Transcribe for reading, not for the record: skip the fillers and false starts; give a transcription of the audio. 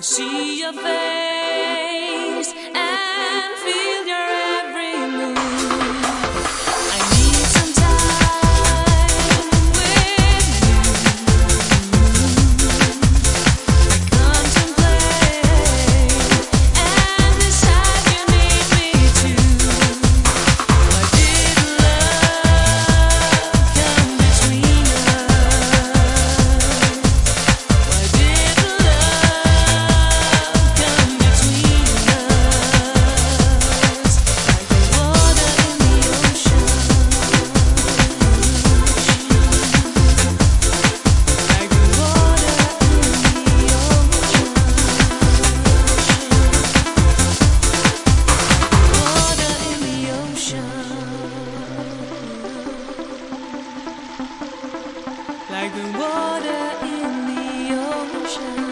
see your face and feel your every move. I need some time with you. I contemplate and decide you need me too. Why did love come between us? Why did love come between us? Like the water in the ocean. Like the water in the ocean. Water in the ocean. Like the water in the ocean.